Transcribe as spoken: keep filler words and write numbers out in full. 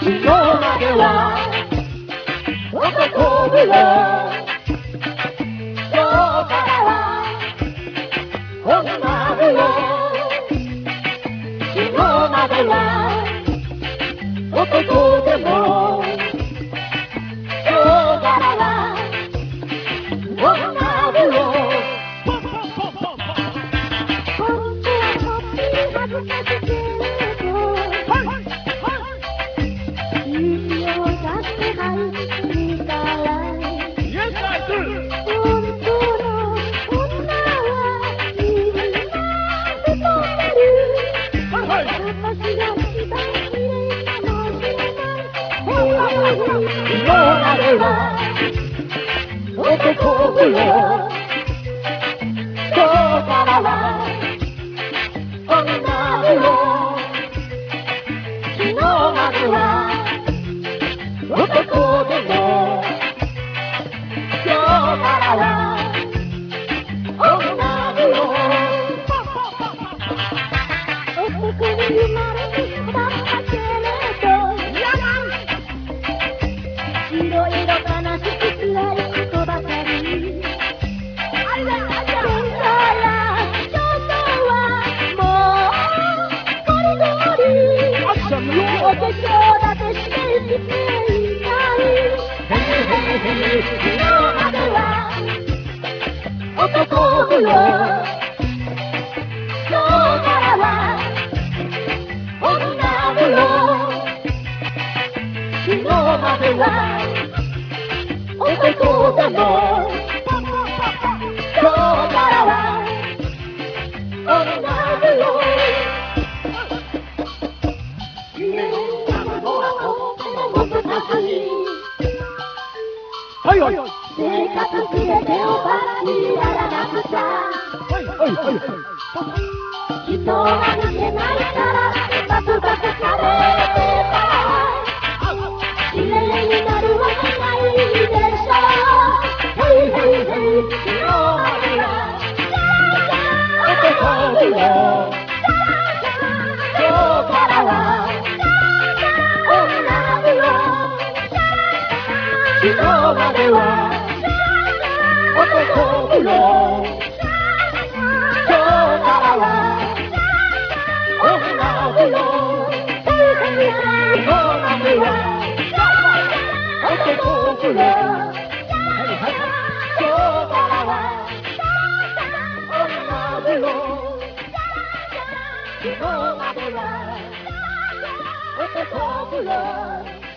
昨日までは男風呂、今日からは女風呂。昨日までは男でも今日からは女風呂。本当はこっちに恥ずかしけれど指を出して入ってみたら Yes, I do. 本当の女はみんな太ってる。私が一番綺麗かもしれない。昨日までは男風呂、今日からは女風呂。昨日までは男でも今日からは女風呂。男に生まれて育ったけれどいろいろ悲しく辛いことばかり。あらあら天才や少女はもうゴリゴリお化粧だけして生きていない。昨日までは男風呂、今日からは女風呂。昨日までは男でも今日からは女風呂。 はいはい。 生活すべてをバラにやらなくちゃ。 はいはいはいはい。 人が見てないからバクバクされてた。綺麗になるわけないでしょ。ヘイヘイヘイ。昨日までは男風呂、今日からは女風呂。昨日までは男風呂、今日からは女風呂。昨日までは男風呂、今日からは女風呂。昨日までは男風呂。